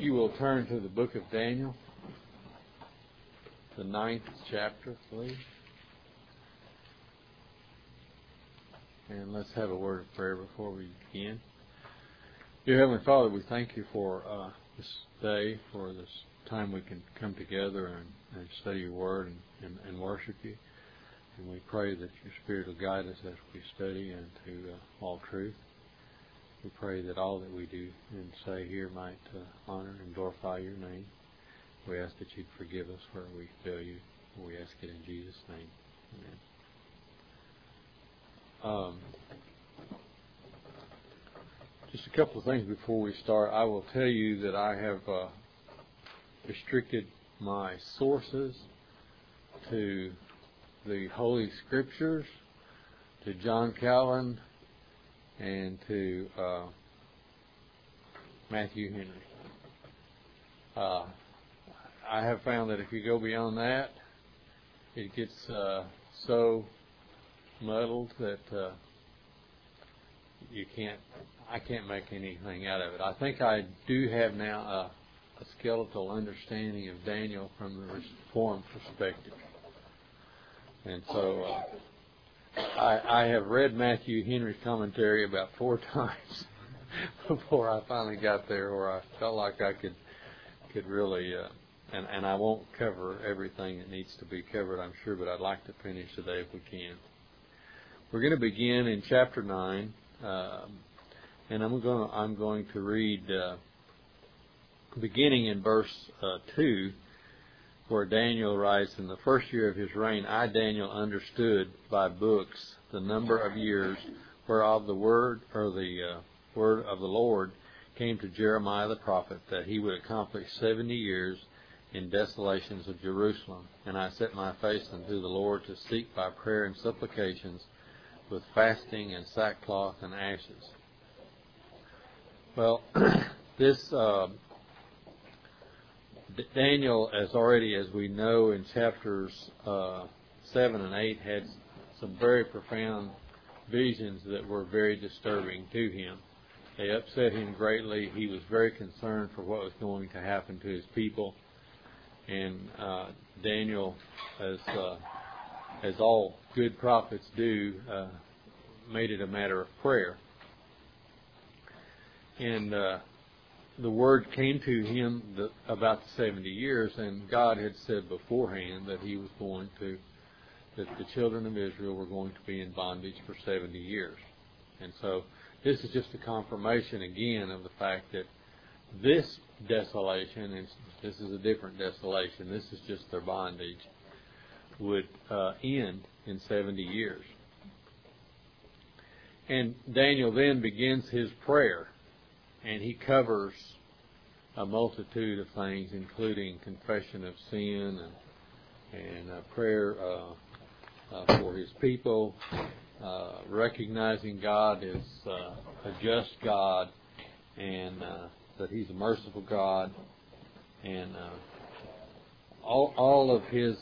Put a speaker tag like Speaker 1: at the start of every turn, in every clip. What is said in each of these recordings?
Speaker 1: You will turn to the book of Daniel, the 9th chapter, please. And let's have a word of prayer before we begin. Dear Heavenly Father, we thank you for this day, for this time we can come together and study your word and worship you. And we pray that your Spirit will guide us as we study into all truth. We pray that all that we do and say here might honor and glorify your name. We ask that you'd forgive us where we fail you. We ask it in Jesus' name. Amen. Just a couple of things before we start. I will tell you that I have restricted my sources to the Holy Scriptures, to John Calvin, and to Matthew Henry. I have found that if you go beyond that, it gets so muddled that I can't make anything out of it. I think I do have now a skeletal understanding of Daniel from the Reformed perspective. And so I have read Matthew Henry's commentary about 4 times before I finally got there where I felt like I could really, and I won't cover everything that needs to be covered, I'm sure, but I'd like to finish today if we can. We're going to begin in chapter 9, and I'm going to read beginning in verse 2, where Daniel writes, "In the first year of his reign, I, Daniel, understood by books the number of years whereof the word of the Lord came to Jeremiah the prophet, that he would accomplish 70 years in desolations of Jerusalem. And I set my face unto the Lord to seek by prayer and supplications with fasting and sackcloth and ashes." Well, this Daniel, as we know in chapters 7 and 8, had some very profound visions that were very disturbing to him. They upset him greatly. He was very concerned for what was going to happen to his people. And Daniel, as all good prophets do, made it a matter of prayer. And the word came to him about the 70 years, and God had said beforehand that that the children of Israel were going to be in bondage for 70 years. And so this is just a confirmation again of the fact that this desolation, and this is a different desolation, this is just their bondage, would end in 70 years. And Daniel then begins his prayer. And he covers a multitude of things, including confession of sin and prayer for his people, recognizing God as a just God, and that he's a merciful God. And all of his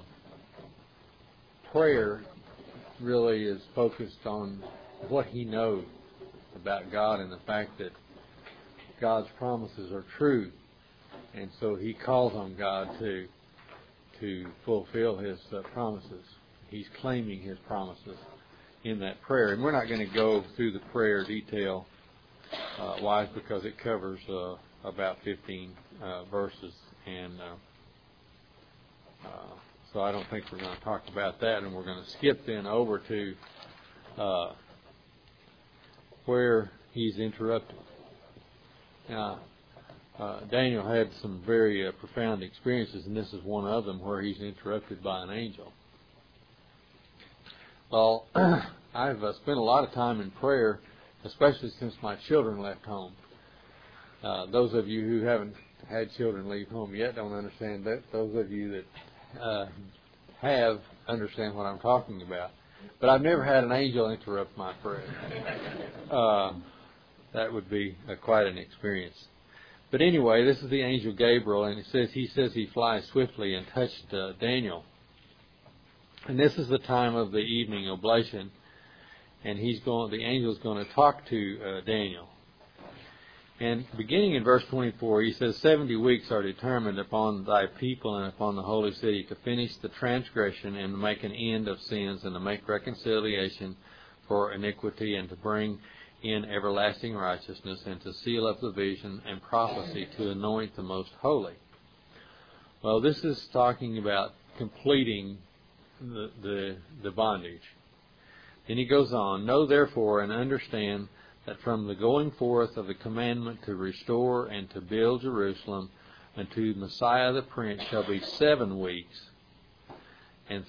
Speaker 1: prayer really is focused on what he knows about God and the fact that God's promises are true, and so he calls on God to fulfill his promises. He's claiming his promises in that prayer, and we're not going to go through the prayer detail wise because it covers about 15 verses, and so I don't think we're going to talk about that, and we're going to skip then over to where he's interrupted. Now, Daniel had some very profound experiences, and this is one of them where he's interrupted by an angel. Well, I've spent a lot of time in prayer, especially since my children left home. Those of you who haven't had children leave home yet don't understand that. Those of you that have understand what I'm talking about. But I've never had an angel interrupt my prayer. That would be quite an experience. But anyway, this is the angel Gabriel, and he says he flies swiftly and touched Daniel. And this is the time of the evening oblation, and the angel's going to talk to Daniel. And beginning in verse 24, he says, 70 weeks are determined upon thy people and upon the holy city to finish the transgression and to make an end of sins and to make reconciliation for iniquity and to bring in everlasting righteousness and to seal up the vision and prophecy to anoint the most holy. Well, this is talking about completing the bondage. Then he goes on, know therefore and understand that from the going forth of the commandment to restore and to build Jerusalem unto Messiah the Prince shall be 7 weeks and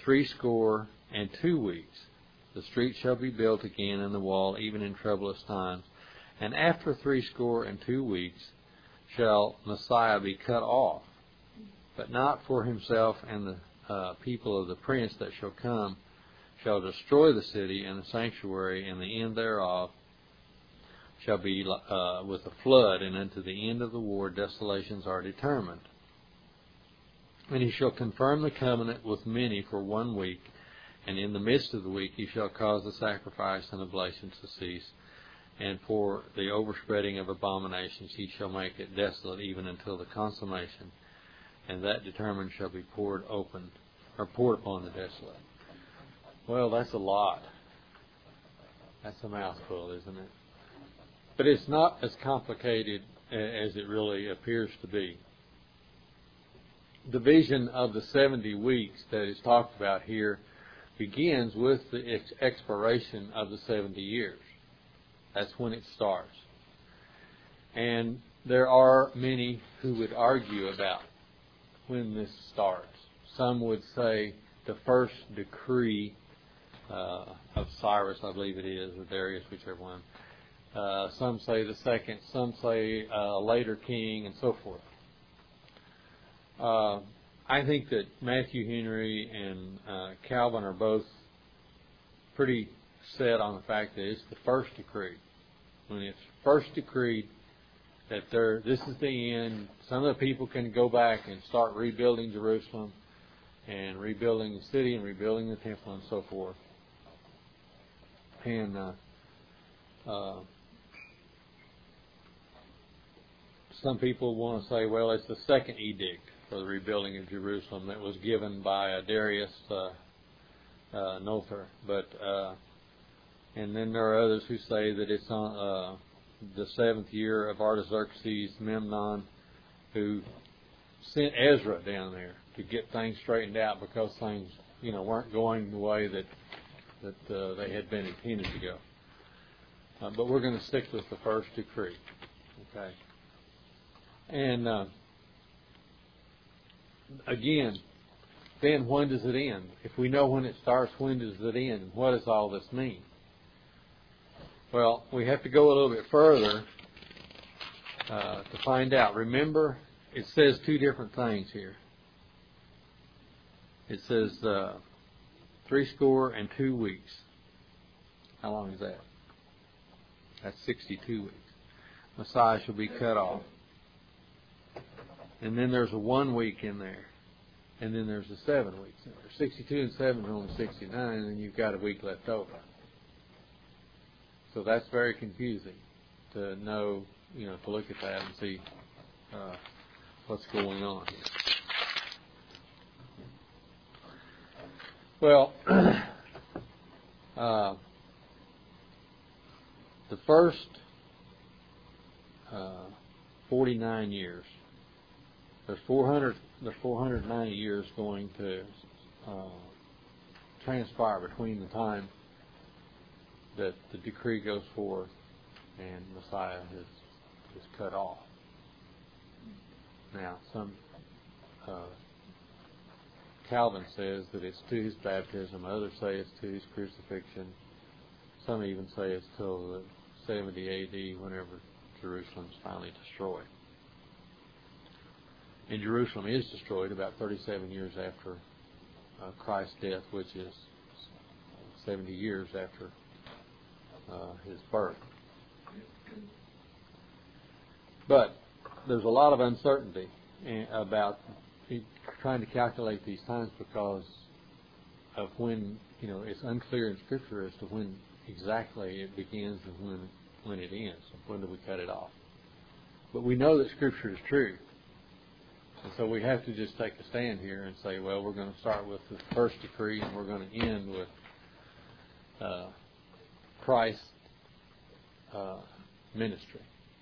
Speaker 1: 62 weeks. The street shall be built again and the wall even in troublous times. And after 62 weeks shall Messiah be cut off, but not for himself, and the people of the Prince that shall come shall destroy the city and the sanctuary, and the end thereof shall be with a flood, and unto the end of the war desolations are determined. And he shall confirm the covenant with many for 1 week, and in the midst of the week he shall cause the sacrifice and oblations to cease, and for the overspreading of abominations he shall make it desolate even until the consummation, and that determined shall be poured upon the desolate. Well, that's a lot. That's a mouthful, isn't it? But it's not as complicated as it really appears to be. The vision of the 70 weeks that is talked about here begins with the expiration of the 70 years. That's when it starts. And there are many who would argue about when this starts. Some would say the first decree of Cyrus, I believe it is, or Darius, whichever one. Some say the second, some say a later king, and so forth. I think that Matthew Henry and Calvin are both pretty set on the fact that it's the first decree. When it's first decreed that this is the end, some of the people can go back and start rebuilding Jerusalem and rebuilding the city and rebuilding the temple and so forth. And some people want to say, well, it's the second edict for the rebuilding of Jerusalem that was given by Darius Nothar. And then there are others who say that it's on the 7th year of Artaxerxes Memnon, who sent Ezra down there to get things straightened out because things, weren't going the way that they had been intended to go. But we're going to stick with the first decree. Okay. And again, then when does it end? If we know when it starts, when does it end? And what does all this mean? Well, we have to go a little bit further to find out. Remember, it says 2 different things here. It says 62 weeks. How long is that? That's 62 weeks. Messiah shall be cut off. And then there's a 1 week in there. And then there's a 7 weeks in there. 62 and 7 are only 69, and then you've got a week left over. So that's very confusing to know, to look at that and see what's going on here. Well, the first 49 years, there's 490 years going to transpire between the time that the decree goes forth and Messiah is cut off. Now, some Calvin says that it's to his baptism. Others say it's to his crucifixion. Some even say it's till the 70 A.D. whenever Jerusalem's finally destroyed. And Jerusalem is destroyed about 37 years after Christ's death, which is 70 years after his birth. But there's a lot of uncertainty about trying to calculate these times because of when, it's unclear in Scripture as to when exactly it begins and when it ends. When do we cut it off? But we know that Scripture is true. And so we have to just take a stand here and say, well, we're going to start with the first decree and we're going to end with Christ's ministry,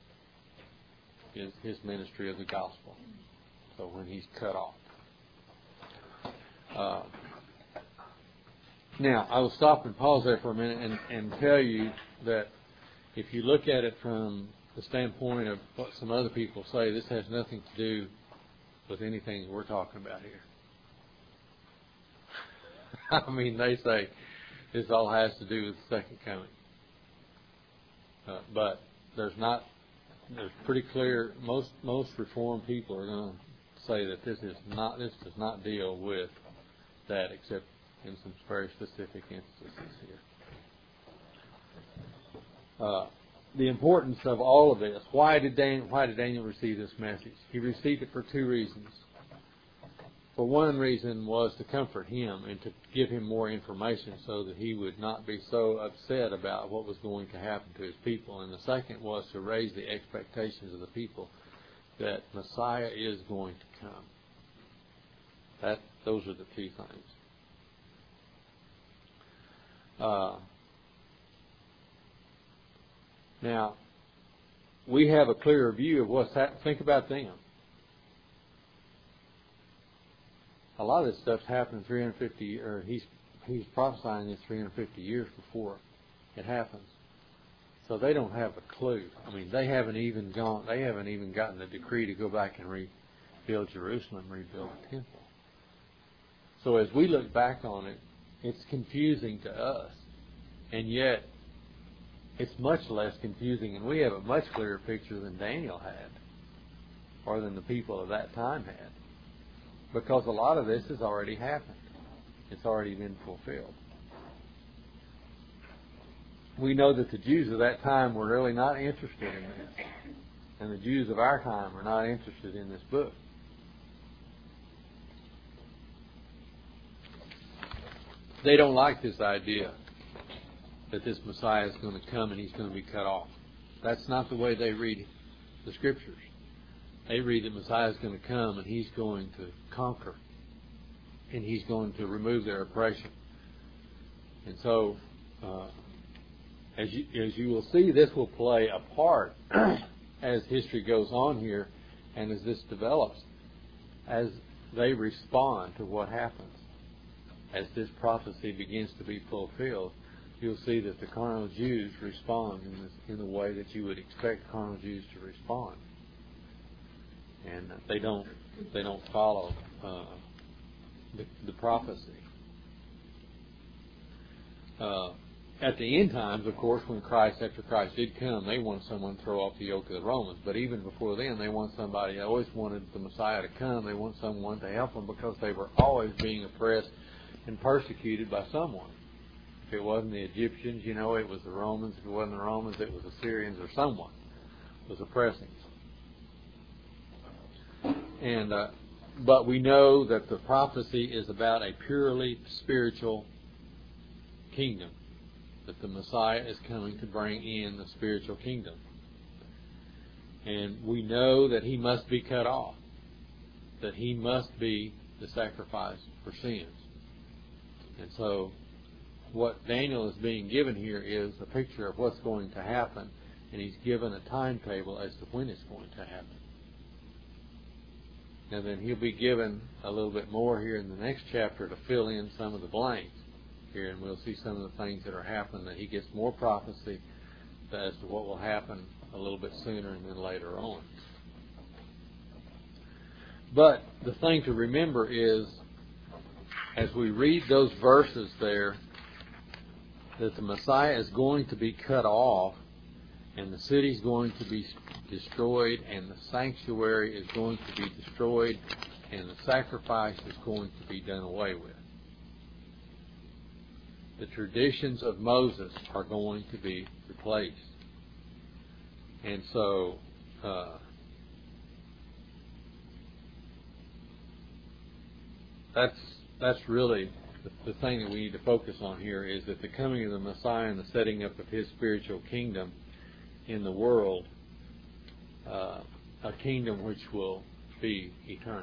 Speaker 1: his ministry of the gospel. So when he's cut off. Now, I will stop and pause there for a minute and tell you that if you look at it from the standpoint of what some other people say, this has nothing to do with anything we're talking about here. I mean, they say this all has to do with the second coming. But there's pretty clear, most Reformed people are going to say that this does not deal with that, except in some very specific instances here. The importance of all of this. Why did Daniel receive this message? He received it for two reasons. For one reason was to comfort him and to give him more information so that he would not be so upset about what was going to happen to his people. And the second was to raise the expectations of the people that Messiah is going to come. Those are the two things. Now, we have a clearer view of what's happening. Think about them. A lot of this stuff's happened 350, or he's prophesying this 350 years before it happens. So they don't have a clue. I mean, they haven't even gotten the decree to go back and rebuild Jerusalem, rebuild the temple. So as we look back on it, it's confusing to us. And yet, it's much less confusing, and we have a much clearer picture than Daniel had, or than the people of that time had. Because a lot of this has already happened. It's already been fulfilled. We know that the Jews of that time were really not interested in this. And the Jews of our time are not interested in this book. They don't like this idea that this Messiah is going to come and he's going to be cut off. That's not the way they read the Scriptures. They read that Messiah is going to come and he's going to conquer. And he's going to remove their oppression. And so, as you will see, this will play a part as history goes on here and as this develops, as they respond to what happens. As this prophecy begins to be fulfilled, you'll see that the carnal Jews respond in the way that you would expect carnal Jews to respond. And they don't follow the prophecy. At the end times, of course, after Christ did come, they wanted someone to throw off the yoke of the Romans. But even before then, they always wanted the Messiah to come. They want someone to help them because they were always being oppressed and persecuted by someone. If it wasn't the Egyptians, it was the Romans. If it wasn't the Romans, it was the Syrians, or someone was oppressing. And but we know that the prophecy is about a purely spiritual kingdom, that the Messiah is coming to bring in the spiritual kingdom. And we know that he must be cut off, that he must be the sacrifice for sins. And so what Daniel is being given here is a picture of what's going to happen, and he's given a timetable as to when it's going to happen. And then he'll be given a little bit more here in the next chapter to fill in some of the blanks here, and we'll see some of the things that are happening, that he gets more prophecy as to what will happen a little bit sooner and then later on. But the thing to remember is, as we read those verses there, that the Messiah is going to be cut off, and the city is going to be destroyed, and the sanctuary is going to be destroyed, and the sacrifice is going to be done away with. The traditions of Moses are going to be replaced. And so, that's really the thing that we need to focus on here, is that the coming of the Messiah and the setting up of his spiritual kingdom in the world a kingdom which will be eternal.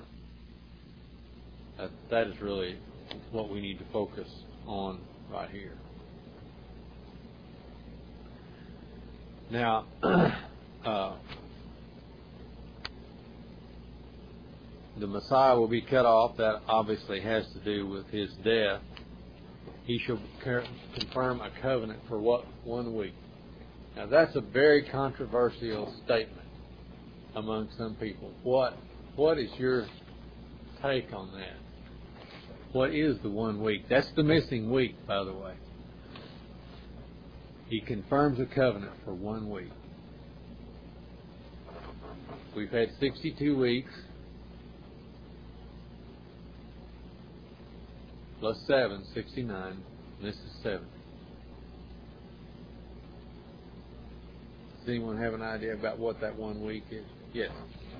Speaker 1: That is really what we need to focus on right here. Now, the Messiah will be cut off. That obviously has to do with his death. He shall confirm a covenant for what? 1 week. Now, that's a very controversial statement among some people. What is your take on that? What is the 1 week? That's the missing week, by the way. He confirms a covenant for 1 week. We've had 62 weeks plus 7, 69. This is 7. Does anyone have an idea about what that 1 week is? Yes.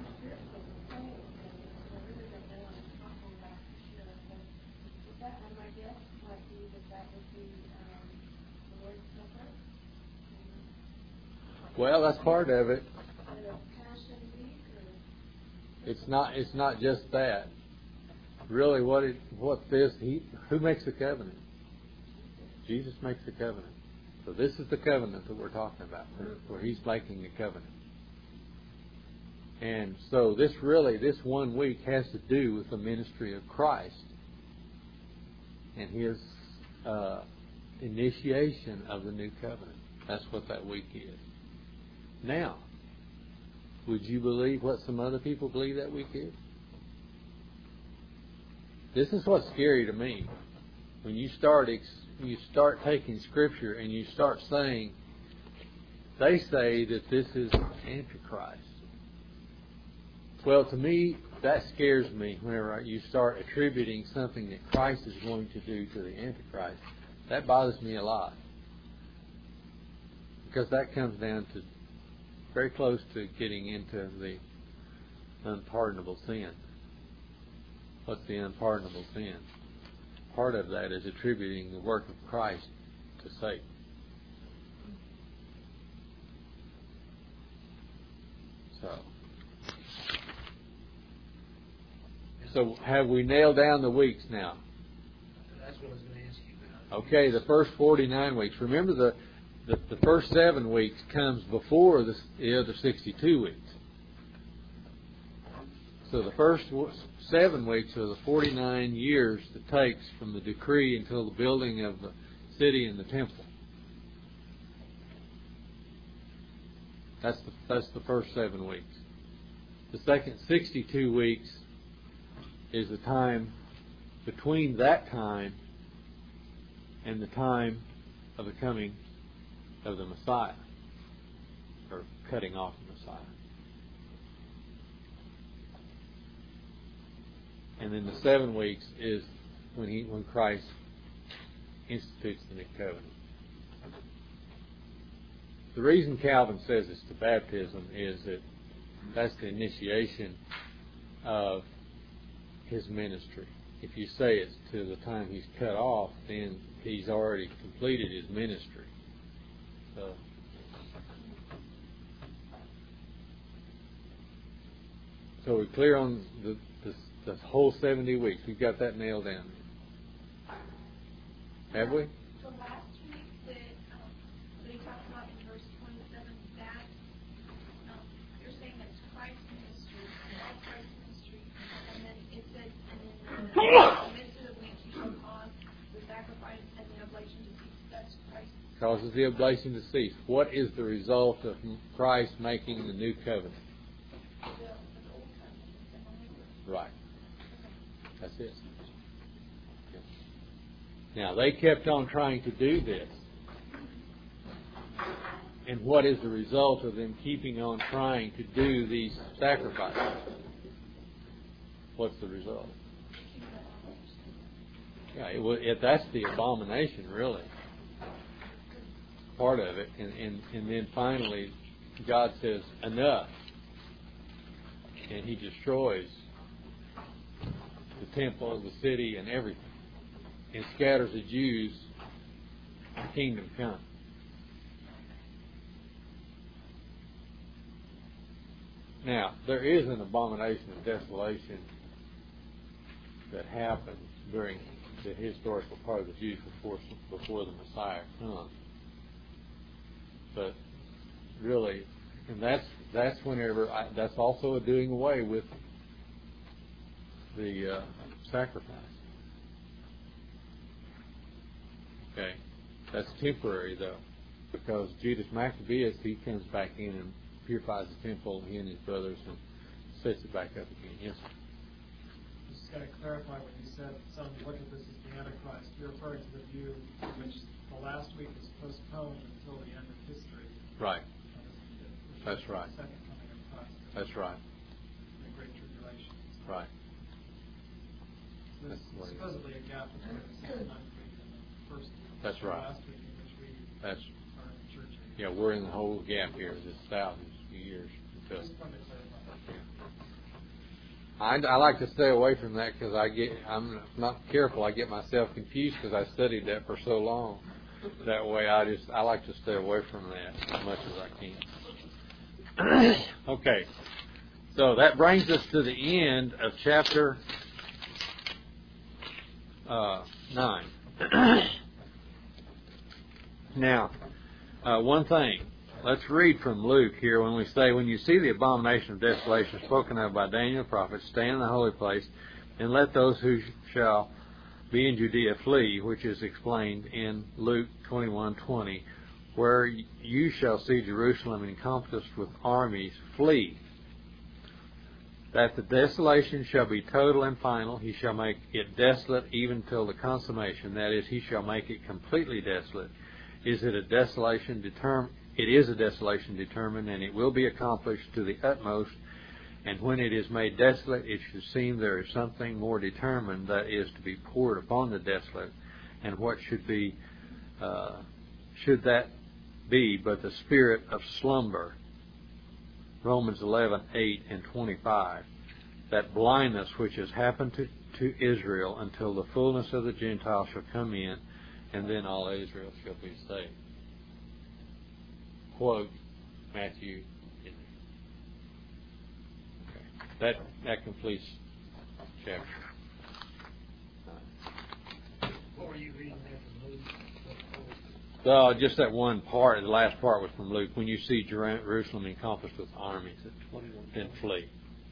Speaker 1: Well, that's part of it. It's not just that. Really, who makes the covenant? Jesus makes the covenant. So this is the covenant that we're talking about, where he's making the covenant. And so this 1 week has to do with the ministry of Christ and his initiation of the new covenant. That's what that week is. Now, would you believe what some other people believe that week is? This is what's scary to me. When you start taking Scripture and you start saying, they say that this is Antichrist. Well, to me, that scares me whenever you start attributing something that Christ is going to do to the Antichrist. That bothers me a lot. Because that comes down to very close to getting into the unpardonable sin. What's the unpardonable sin? Part of that is attributing the work of Christ to Satan. So have we nailed down the weeks now?
Speaker 2: That's what I was going to ask you about.
Speaker 1: Okay, the first 49 weeks. Remember the first 7 weeks comes before the other 62 weeks. So the first 7 weeks are the 49 years it takes from the decree until the building of the city and the temple. That's the first 7 weeks. The second 62 weeks is the time between that time and the time of the coming of the Messiah, or cutting off the Messiah. And then the 7 weeks is when Christ institutes the new covenant. The reason Calvin says it's the baptism is that that's the initiation of his ministry. If you say it's to the time he's cut off, then he's already completed his ministry. So we're clear on the whole 70 weeks. We've got that nailed down. Have we?
Speaker 3: So last week that he talked about in verse 27, that you're saying that's Christ's ministry, all Christ's ministry, and then it says, and then in the midst of the week you shall cause the sacrifice and the oblation to cease. That's Christ.
Speaker 1: Causes the oblation to cease. What is the result of Christ making the new covenant?
Speaker 3: The old covenant.
Speaker 1: Right. That's it. Now, they kept on trying to do this. And what is the result of them keeping on trying to do these sacrifices? What's the result? Yeah, that's the abomination, really. Part of it. And then finally, God says, enough. And he destroys the temple, the city, and everything. And scatters the Jews, the kingdom come. Now, there is an abomination of desolation that happens during the historical part of the Jews before the Messiah comes. But really, and that's whenever that's also a doing away with the sacrifice. Okay, that's temporary though, because Judas Maccabeus, he comes back in and purifies the temple, he and his brothers, and sets it back up again. Yes, sir.
Speaker 4: Just got to clarify what you said. Some look at this as the Antichrist. You're referring to the view in which the last week is postponed until the end of history.
Speaker 1: Right. That's right.
Speaker 4: The second coming of Christ.
Speaker 1: That's right.
Speaker 4: The Great Tribulation.
Speaker 1: Right.
Speaker 4: So there's supposedly a gap between the second week and the first.
Speaker 1: That's right.
Speaker 4: Last week in which we are in the church.
Speaker 1: Yeah, we're in the whole gap here. This thousands of years.
Speaker 4: Just wanted to clarify.
Speaker 1: I like to stay away from that because I'm not careful. I get myself confused because I studied that for so long. That way, I like to stay away from that as much as I can. Okay, so that brings us to the end of chapter 9. Now, one thing. Let's read from Luke here when we say, when you see the abomination of desolation spoken of by Daniel the prophet, stand in the holy place, and let those who shall be in Judea flee, which is explained in Luke 21:20, where you shall see Jerusalem encompassed with armies, flee. That the desolation shall be total and final, he shall make it desolate even till the consummation, that is, he shall make it completely desolate. Is it a desolation determined? It is a desolation determined, and it will be accomplished to the utmost. And when it is made desolate, it should seem there is something more determined that is to be poured upon the desolate. And what should that be but the spirit of slumber? Romans 11:8 and 25. That blindness which has happened to Israel until the fullness of the Gentiles shall come in, and then all Israel shall be saved. Quote Matthew. Okay. That completes chapter.
Speaker 2: What were you reading there from Luke?
Speaker 1: Just that one part. The last part was from Luke. When you see Jerusalem encompassed with armies, then flee.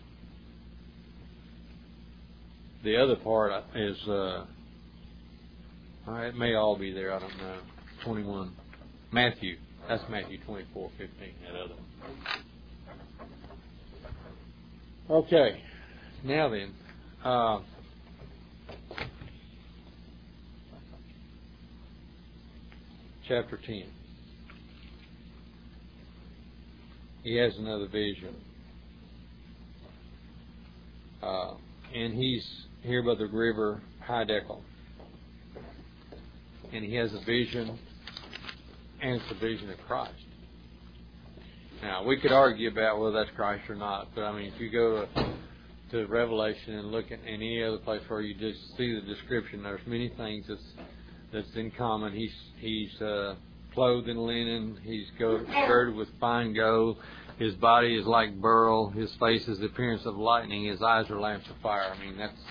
Speaker 1: The other part is, it may all be there. I don't know. 21. Matthew. That's Matthew 24:15. That other one. Okay. Now then, chapter 10. He has another vision. And he's here by the river Hiddekel. And he has a vision, and it's a vision of Christ. Now, we could argue about whether that's Christ or not, but I mean, if you go to Revelation and look at any other place where you just see the description, there's many things that's in common. He's clothed in linen. He's girded with fine gold. His body is like beryl. His face is the appearance of lightning. His eyes are lamps of fire. I mean, that's...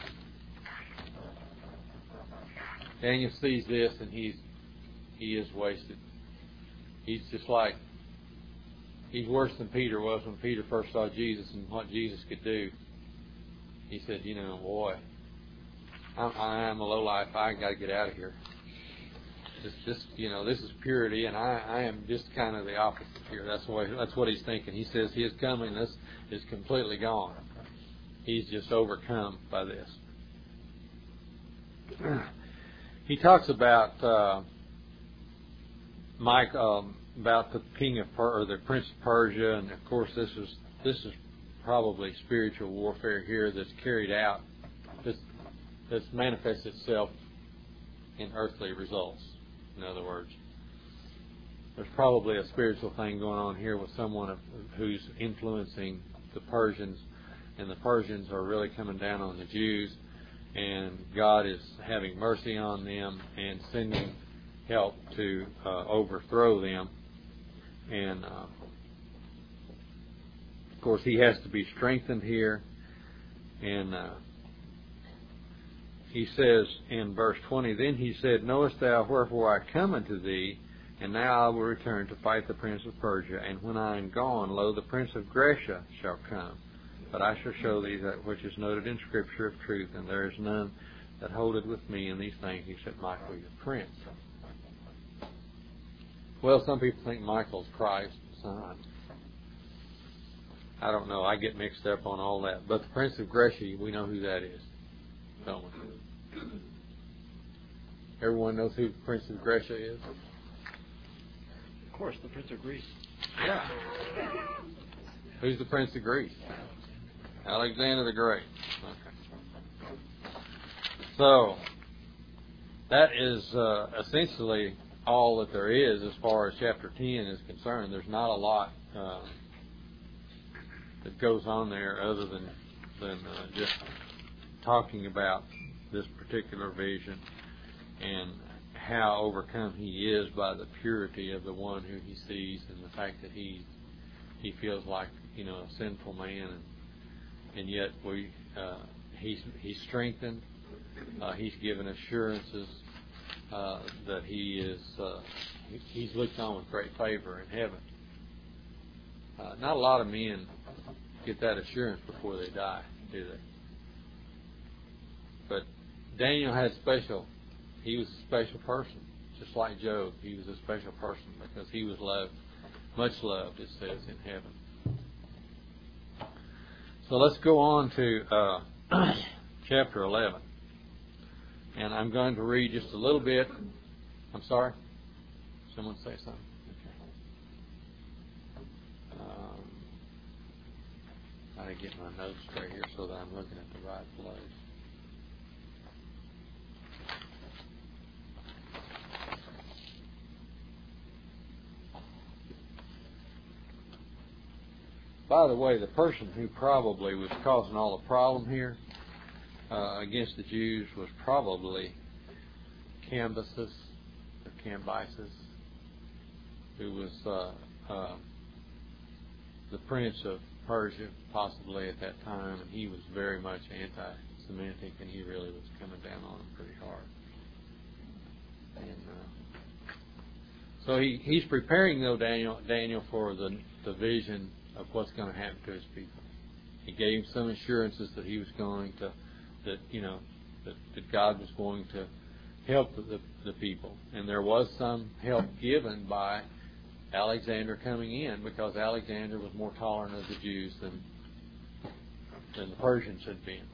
Speaker 1: Daniel sees this, and he is wasted. He's just like... He's worse than Peter was when Peter first saw Jesus and what Jesus could do. He said, boy, I am a lowlife. I got to get out of here. This is purity, and I am just kind of the opposite here. That's what he's thinking. He says his comeliness is completely gone. He's just overcome by this. He talks about about the king of the prince of Persia, and of course this is probably spiritual warfare here that's carried out. This manifests itself in earthly results. In other words, there's probably a spiritual thing going on here with someone who's influencing the Persians, and the Persians are really coming down on the Jews, and God is having mercy on them and sending help to overthrow them. And course, he has to be strengthened here. And he says in verse 20, Then he said, Knowest thou wherefore I come unto thee? And now I will return to fight the prince of Persia. And when I am gone, lo, the prince of Grecia shall come. But I shall show thee that which is noted in Scripture of truth, and there is none that holdeth with me in these things except Michael your prince. Well, some people think Michael's Christ's son. I don't know. I get mixed up on all that. But the prince of Grecia, we know who that is, don't we? Everyone knows who the prince of Grecia is?
Speaker 2: Of course, the Prince of Greece.
Speaker 1: Yeah. Who's the prince of Greece? Alexander the Great. Okay. So, that is essentially all that there is as far as chapter 10 is concerned. There's not a lot that goes on there other than just talking about this particular vision and how overcome he is by the purity of the one who he sees, and the fact that he feels like, you know, a sinful man, and yet he's strengthened. He's given assurances that he's looked on with great favor in heaven. Not a lot of men get that assurance before they die, do they? But Daniel had he was a special person, just like Job. He was a special person because he was loved, much loved, it says, in heaven. So let's go on to chapter 11. And I'm going to read just a little bit. I'm sorry? Someone say something? Okay. I gotta get my notes straight here so that I'm looking at the right place. By the way, the person who probably was causing all the problem here against the Jews was probably Cambyses, who was the prince of Persia, possibly at that time, and he was very much anti-Semitic, and he really was coming down on him pretty hard. And so he's preparing, though, Daniel for the vision of what's going to happen to his people. He gave him some assurances that he was going to, that God was going to help the people. And there was some help given by Alexander coming in, because Alexander was more tolerant of the Jews than the Persians had been.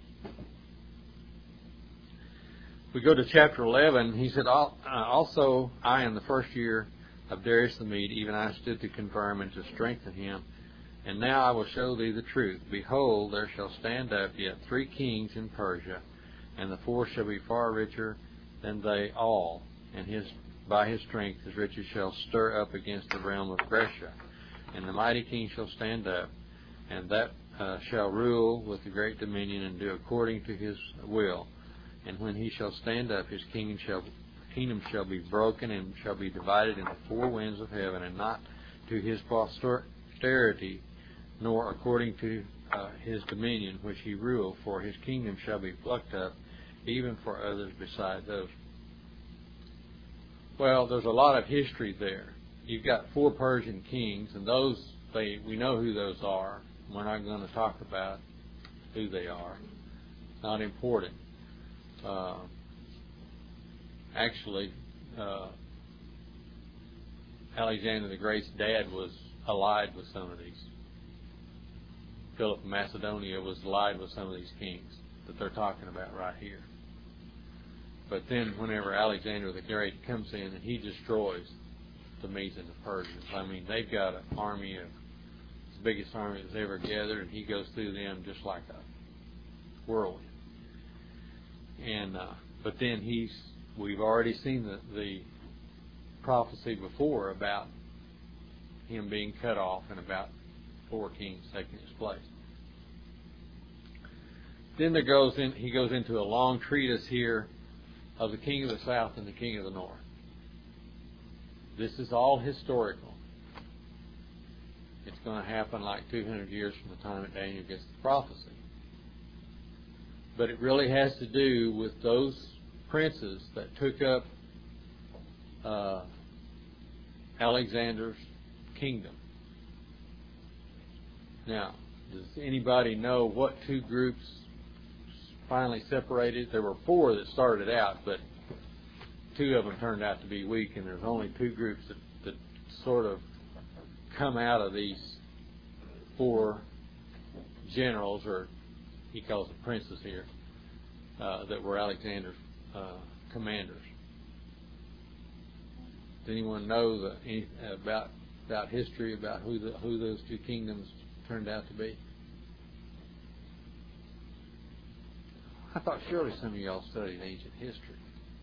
Speaker 1: We go to chapter 11. He said, Also I in the first year of Darius the Mede, even I stood to confirm and to strengthen him. And now I will show thee the truth. Behold, there shall stand up yet 3 kings in Persia, and the 4th shall be far richer than they all, and by his strength his riches shall stir up against the realm of Grecia. And the mighty king shall stand up, and that shall rule with the great dominion, and do according to his will. And when he shall stand up, his kingdom shall be broken, and shall be divided into 4 winds of heaven, and not to his posterity, nor according to his dominion which he ruled, for his kingdom shall be plucked up, even for others beside those. Well, there's a lot of history there. You've got 4 Persian kings, and we know who those are. We're not going to talk about who they are. It's not important. Actually, Alexander the Great's dad was allied with some of these. Philip of Macedonia was allied with some of these kings that they're talking about right here. But then whenever Alexander the Great comes in and he destroys the Medes and the Persians, I mean, they've got an army of the biggest army that's ever gathered, and he goes through them just like a whirlwind. And but then we've already seen the prophecy before about him being cut off and about 4 kings taking his place. Then he goes into a long treatise here of the king of the south and the king of the north. This is all historical. It's going to happen like 200 years from the time that Daniel gets the prophecy. But it really has to do with those princes that took up Alexander's kingdom. Now, does anybody know what two groups finally separated? There were four that started out, but two of them turned out to be weak, and there's only two groups that sort of come out of these four generals, or he calls them princes here, that were Alexander's commanders. Does anyone know about history, about who those two kingdoms turned out to be? I thought surely some of y'all studied ancient history.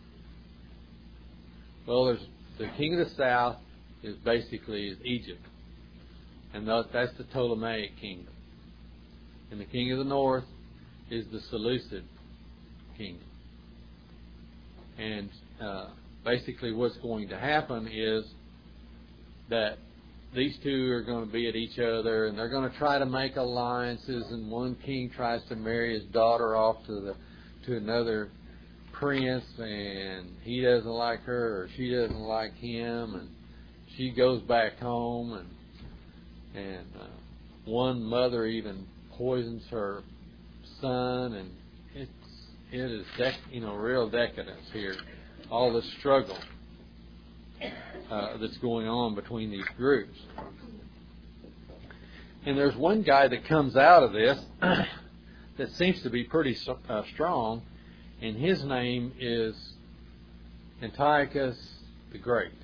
Speaker 1: Well, there's the king of the south is basically Egypt, and that's the Ptolemaic kingdom. And the king of the north is the Seleucid kingdom. And basically what's going to happen is that these two are going to be at each other, and they're going to try to make alliances, and one king tries to marry his daughter off to another prince, and he doesn't like her, or she doesn't like him, and she goes back home, and one mother even poisons her son, and it is real decadence here. All the struggle that's going on between these groups. And there's one guy that comes out of this that seems to be pretty strong, and his name is Antiochus the Great.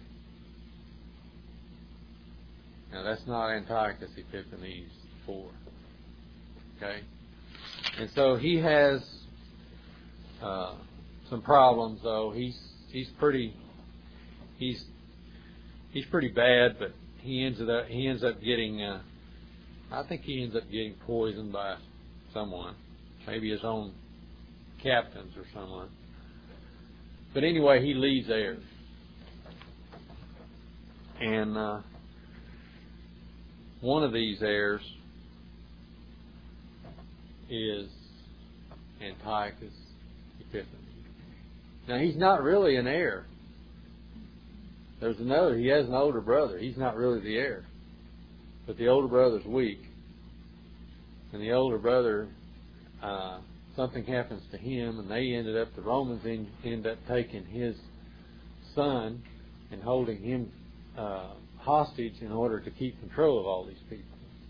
Speaker 1: Now, that's not Antiochus Epiphanes IV. Okay? And so he has some problems, though. He's pretty bad, but he ends up getting I think he ends up getting poisoned by someone, maybe his own captains or someone. But anyway, he leaves there, and one of these heirs is Antiochus Epiphanes. Now, he's not really an heir. He has an older brother. He's not really the heir. But the older brother's weak. And the older brother, something happens to him, and the Romans end up taking his son and holding him hostage in order to keep control of all these people.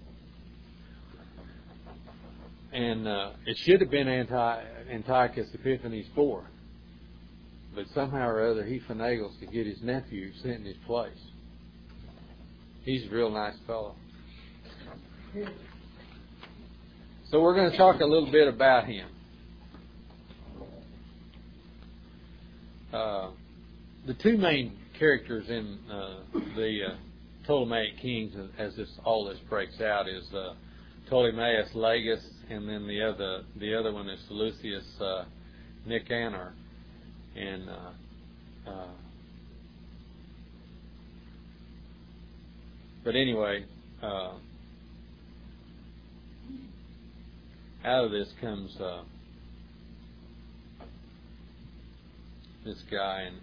Speaker 1: And it should have been Antiochus Epiphanes IV. But somehow or other, he finagles to get his nephew sent in his place. He's a real nice fellow. So we're going to talk a little bit about him. The two main characters in the Ptolemaic kings, as all this breaks out, is Ptolemaeus Lagus, and then the other one is Seleucus Nicanor. And but anyway, out of this comes this guy, and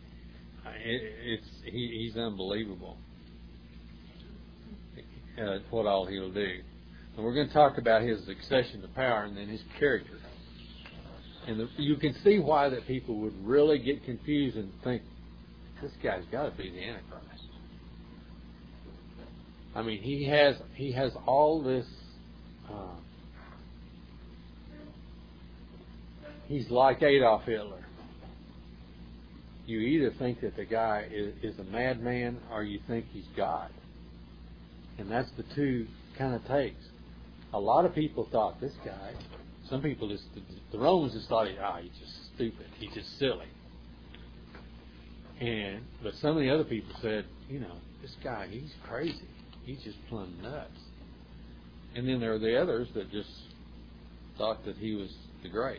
Speaker 1: he's unbelievable what all he'll do. And we're going to talk about his accession to power and then his character. And you can see why that people would really get confused and think, this guy's got to be the Antichrist. I mean, he has all this. He's like Adolf Hitler. You either think that the guy is a madman, or you think he's God. And that's the two kind of takes. A lot of people thought this guy. Some people the Romans just thought, he's just stupid. He's just silly. But some of the other people said, this guy, he's crazy. He's just plumb nuts. And then there were the others that just thought that he was the great.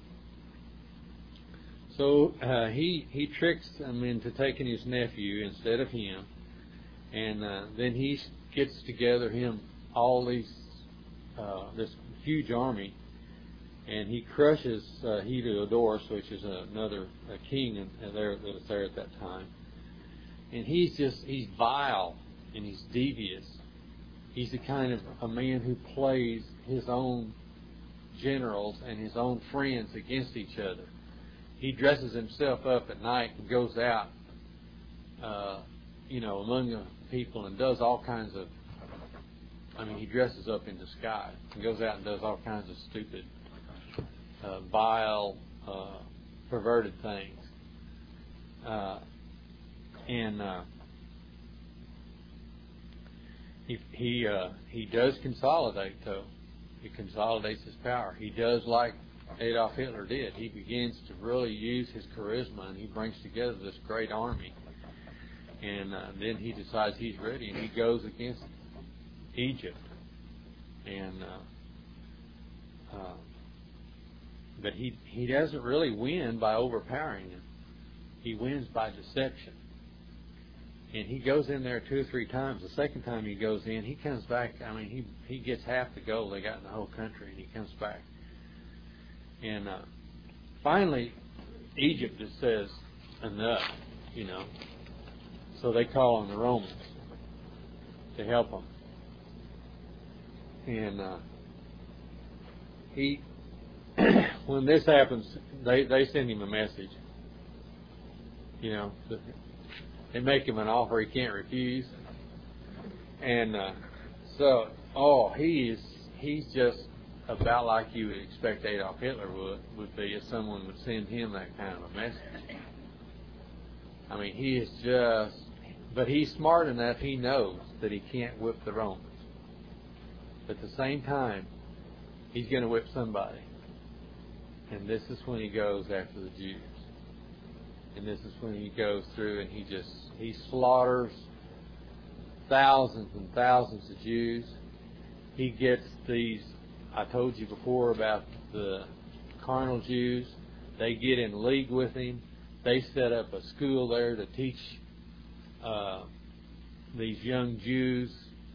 Speaker 1: So he tricks them into taking his nephew instead of him, and then he gets together all these this huge army, and he crushes Heliodorus, which is another king that was there at that time. And he's vile and he's devious. He's the kind of a man who plays his own generals and his own friends against each other. He dresses himself up at night and goes out, among the people and does all kinds of. He dresses up in disguise and goes out and does all kinds of stupid, vile, perverted things. He does consolidate, though. He consolidates his power. He does like Adolf Hitler did. He begins to really use his charisma, and he brings together this great army. And then he decides he's ready, and he goes against Egypt. But he doesn't really win by overpowering them. He wins by deception. And he goes in there 2 or 3 times. The second time he goes in, he comes back. He gets half the gold they got in the whole country, and he comes back. And finally, Egypt just says, enough, So they call on the Romans to help them. And when this happens, they send him a message. They make him an offer he can't refuse. And he's just about like you would expect Adolf Hitler would be if someone would send him that kind of a message. He is but he's smart enough, he knows that he can't whip the Romans. At the same time, he's going to whip somebody. And this is when he goes after the Jews. And this is when he goes through and he slaughters thousands and thousands of Jews. He gets these, I told you before about the carnal Jews. They get in league with him. They set up a school there to teach these young Jews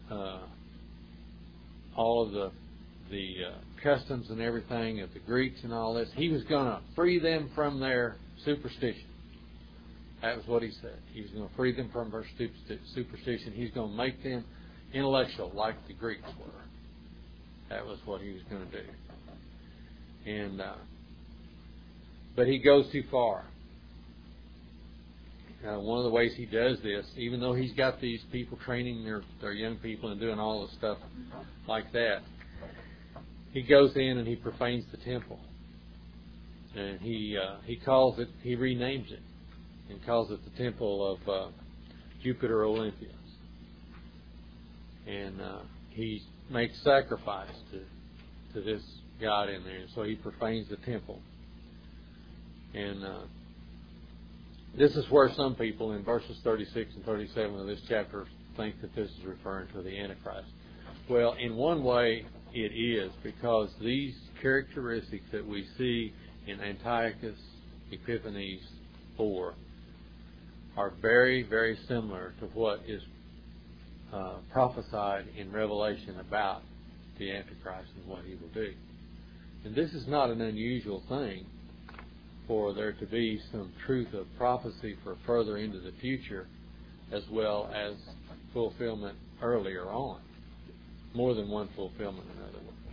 Speaker 1: all of the customs and everything of the Greeks and all this. He was going to free them from their superstition. That was what he said. He was going to free them from their superstition. He's going to make them intellectual like the Greeks were. That was what he was going to do. And but he goes too far. One of the ways he does this, even though he's got these people training their young people and doing all the stuff like that, he goes in and he profanes the temple. And he renames it and calls it the temple of Jupiter Olympius. And he makes sacrifice to this god in there. So he profanes the temple. And this is where some people in verses 36 and 37 of this chapter think that this is referring to the Antichrist. Well, in one way it is, because these characteristics that we see in Antiochus Epiphanes 4 are very, very similar to what is prophesied in Revelation about the Antichrist and what he will do. And this is not an unusual thing for there to be some truth of prophecy for further into the future, as well as fulfillment earlier on. More than one fulfillment, in other words.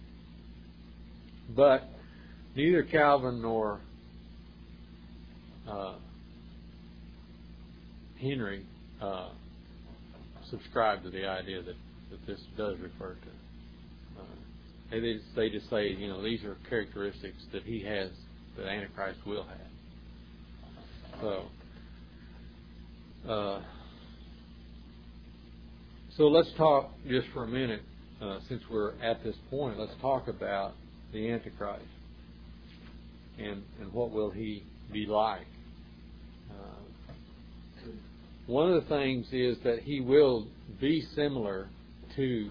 Speaker 1: But neither Calvin nor Henry subscribe to the idea that this does refer to. They just say, these are characteristics that he has, that Antichrist will have. So let's talk just for a minute, since we're at this point, let's talk about the Antichrist and what will he be like. One of the things is that he will be similar to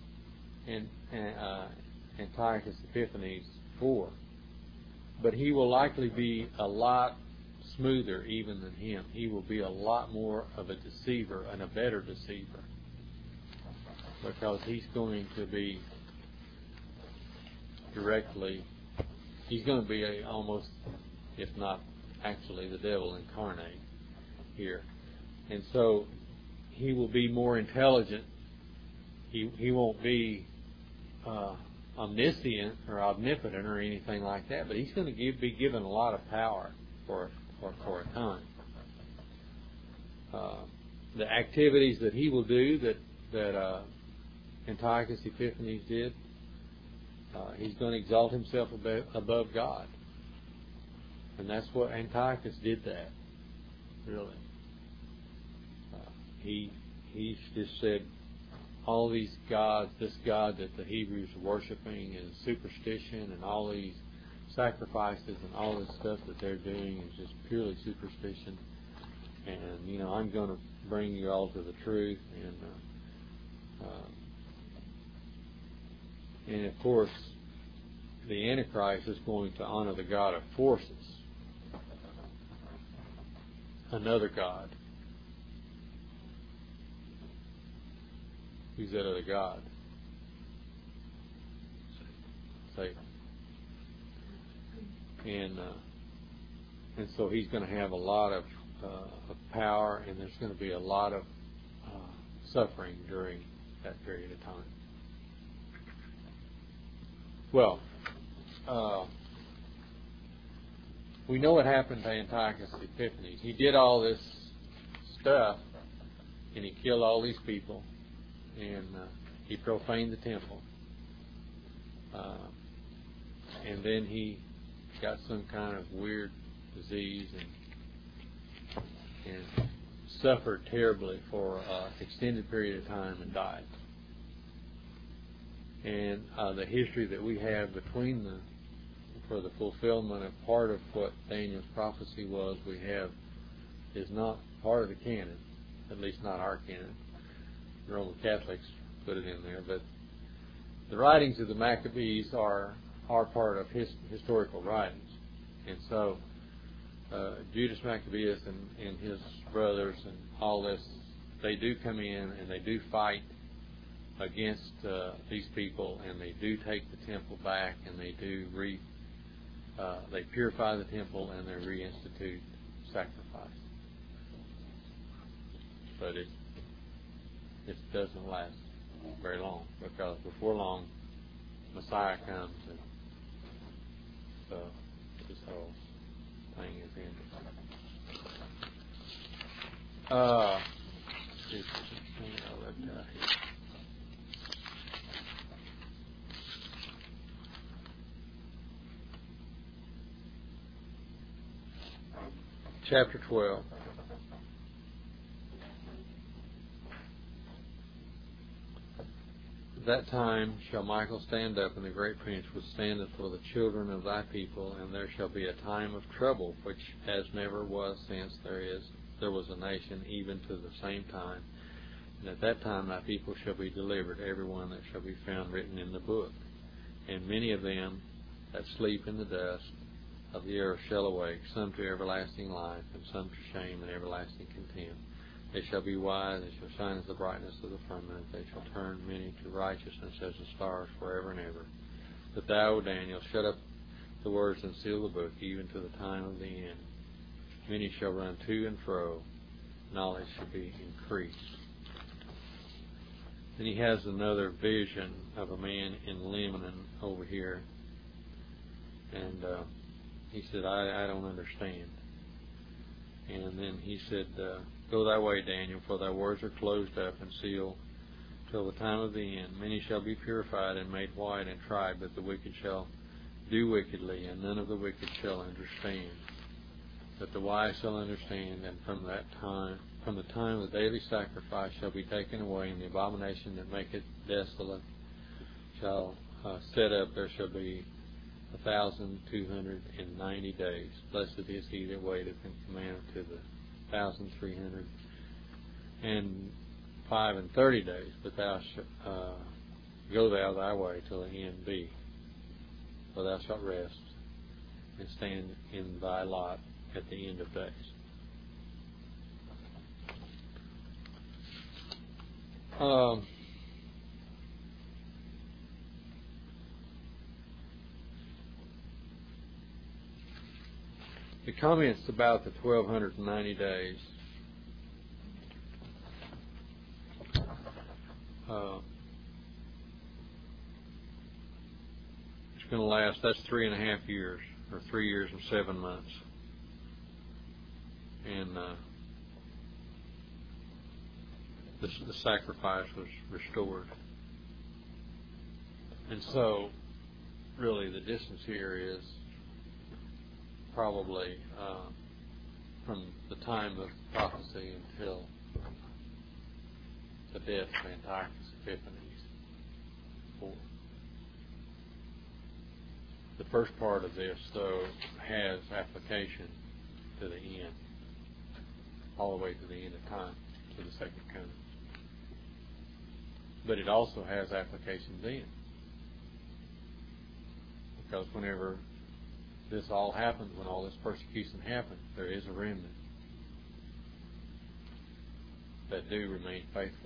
Speaker 1: Antiochus Epiphanes 4, but he will likely be a lot smoother even than him. He will be a lot more of a deceiver and a better deceiver. because he's going to be he's going to be almost, if not actually, the devil incarnate here. And so he will be more intelligent. He won't be omniscient or omnipotent or anything like that, but he's going to be given a lot of power for a time. The activities that he will do that Antiochus Epiphanes did, he's going to exalt himself above God. And that's what Antiochus did that, really. He just said all these gods, this God that the Hebrews are worshiping is superstition, and all these sacrifices and all this stuff that they're doing is just purely superstition. And, I'm going to bring you all to the truth. And of course, the Antichrist is going to honor the God of forces, another God. Who's that other God? Satan. And so he's going to have a lot of power, and there's going to be a lot of suffering during that period of time. Well, we know what happened to Antiochus Epiphanes. He did all this stuff, and he killed all these people, and he profaned the temple. And then he got some kind of weird disease and suffered terribly for an extended period of time and died. And the history that we have for the fulfillment of part of what Daniel's prophecy was, is not part of the canon, at least not our canon. The Roman Catholics put it in there, but the writings of the Maccabees are part of historical writings. And so Judas Maccabeus and his brothers and all this, they do come in and they do fight against these people, and they do take the temple back, and they do they purify the temple, and they reinstitute sacrifice. But it doesn't last very long, because before long Messiah comes, and so this whole thing is ended. Chapter 12. At that time shall Michael stand up, and the great prince which standeth for the children of thy people, and there shall be a time of trouble, which as never was since there was a nation, even to the same time. And at that time thy people shall be delivered, every one that shall be found written in the book. And many of them that sleep in the dust of the earth shall awake, some to everlasting life, and some to shame and everlasting contempt. They shall be wise, they shall shine as the brightness of the firmament, they shall turn many to righteousness as the stars forever and ever. But thou, O Daniel, shut up the words and seal the book, even to the time of the end. Many shall run to and fro, knowledge shall be increased. Then he has another vision of a man in Lebanon over here, and he said, I don't understand. And then he said, Go thy way, Daniel, for thy words are closed up and sealed till the time of the end. Many shall be purified and made white and tried, but the wicked shall do wickedly, and none of the wicked shall understand. But the wise shall understand, and from the time of the daily sacrifice shall be taken away, and the abomination that maketh desolate shall set up. There shall be 1,290 days. Blessed is he that waiteth, and commandeth to the 1,305 and 30 days. But thou go thou thy way till the end be, for thou shalt rest and stand in thy lot at the end of days. the comments about the 1,290 days. It's going to last. That's 3.5 years, or 3 years and 7 months, and the sacrifice was restored. And so, really, the distance here is probably from the time of prophecy until the death of Antiochus Epiphanes. The first part of this, though, has application to the end, all the way to the end of time, to the second coming. But it also has application then. Because whenever this all happens, when all this persecution happens, there is a remnant that do remain faithful.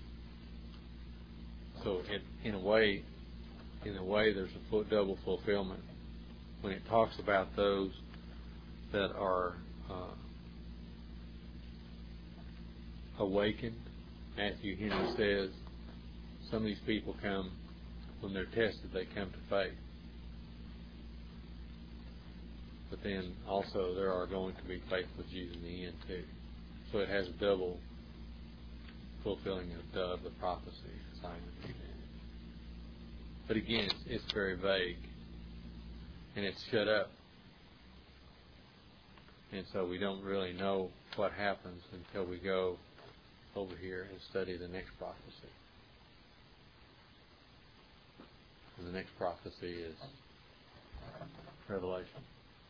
Speaker 1: So in a way, there's a double fulfillment. When it talks about those that are awakened, Matthew Henry says, some of these people come, when they're tested, they come to faith. But then also there are going to be faithful Jews in the end too. So it has a double fulfilling of the prophecy, as I understand it. But again, it's very vague, and it's shut up. And so we don't really know what happens until we go over here and study the next prophecy. And the next prophecy is Revelation.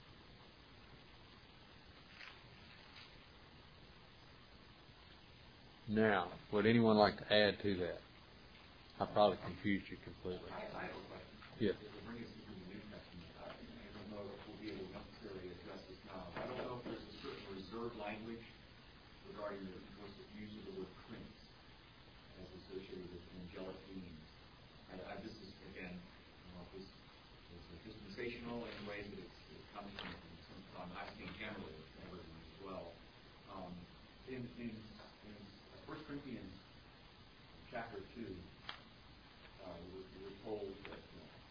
Speaker 1: Now, would anyone like to add to that? I probably confused you completely.
Speaker 5: I have a question.
Speaker 1: Yes.
Speaker 5: If it brings us to the New Testament, I don't know if we'll be able to necessarily address this now. I don't know if there's a certain reserved language regarding the use of the word prince as associated with angelic beings. This is, again, this is dispensational in ways that it comes from some I'm asking generally of everyone as well. In 1 Corinthians chapter 2, we're told that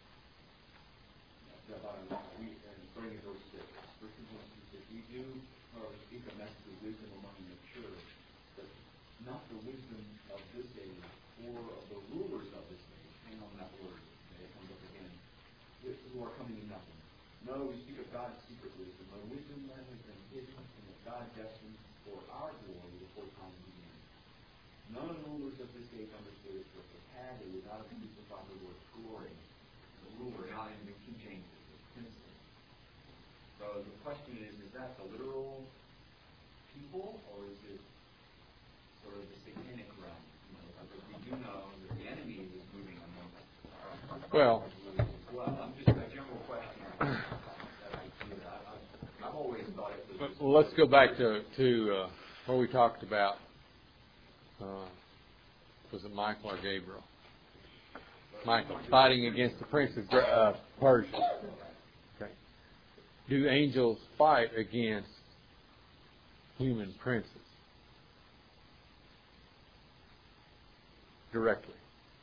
Speaker 5: starting in verse 6, 1 Corinthians 2:6, we do speak a message of wisdom among the mature, but not the wisdom of this age or of the rulers of this age. Hang on that word, it comes up again. Who are coming in nothing. No, we speak of God's secret wisdom, a wisdom that has been hidden and that God destined for our glory before time began. None of the rulers of this age understood it, but if they had, they would not have used the proper word glory. The ruler, not in the King James, is princely. So the question is that the literal people, or is it sort of the satanic realm? Because we do know that the enemy is moving among us.
Speaker 1: Well,
Speaker 5: I'm just a general question that I do. I've always thought it was.
Speaker 1: well, let's go back to where we talked about. Was it Michael or Gabriel? Michael, fighting against the prince of Persia. Okay. Do angels fight against human princes? Directly.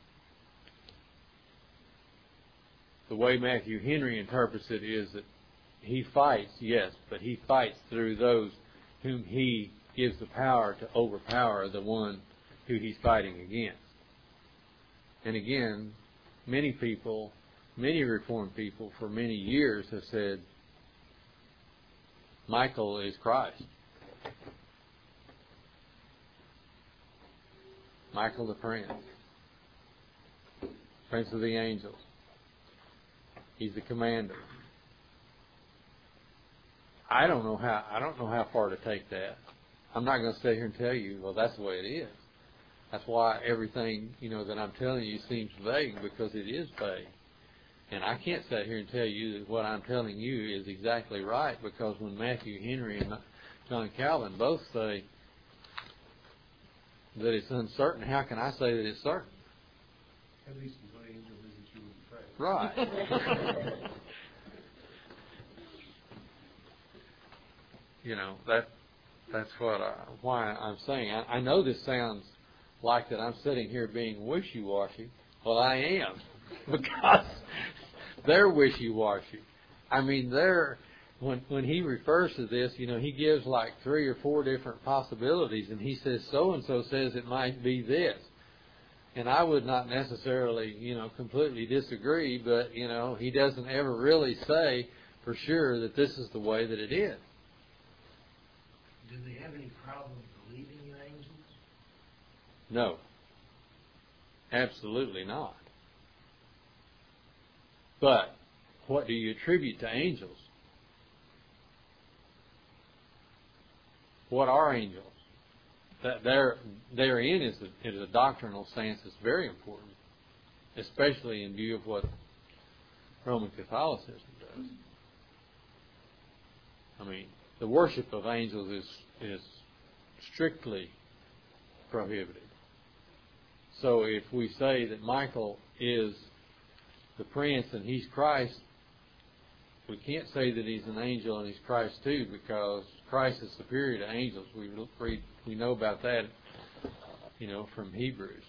Speaker 1: The way Matthew Henry interprets it is that he fights, yes, but he fights through those whom he gives the power to overpower the one who he's fighting against. And again, many people, many Reformed people for many years have said Michael is Christ. Michael the Prince. Prince of the angels. He's the commander. I don't know how far to take that. I'm not going to sit here and tell you, well, that's the way it is. That's why everything, that I'm telling you seems vague, because it is vague. And I can't sit here and tell you that what I'm telling you is exactly right, because when Matthew Henry and John Calvin both say that it's uncertain, how can I say that it's certain?
Speaker 2: At least when angel visits you with the faith.
Speaker 1: Right. That's why I'm saying. I know this sounds like that I'm sitting here being wishy-washy. Well, I am, because they're wishy-washy. I mean, when he refers to this, he gives like 3 or 4 different possibilities, and he says so-and-so says it might be this. And I would not necessarily, completely disagree, but, he doesn't ever really say for sure that this is the way that it is.
Speaker 2: Do they have any problem believing in angels?
Speaker 1: No. Absolutely not. But what do you attribute to angels? What are angels? That therein is a doctrinal stance that's very important, especially in view of what Roman Catholicism does. I mean, the worship of angels is strictly prohibited. So if we say that Michael is the prince and he's Christ, we can't say that he's an angel and he's Christ too, because Christ is superior to angels. We know about that, from Hebrews.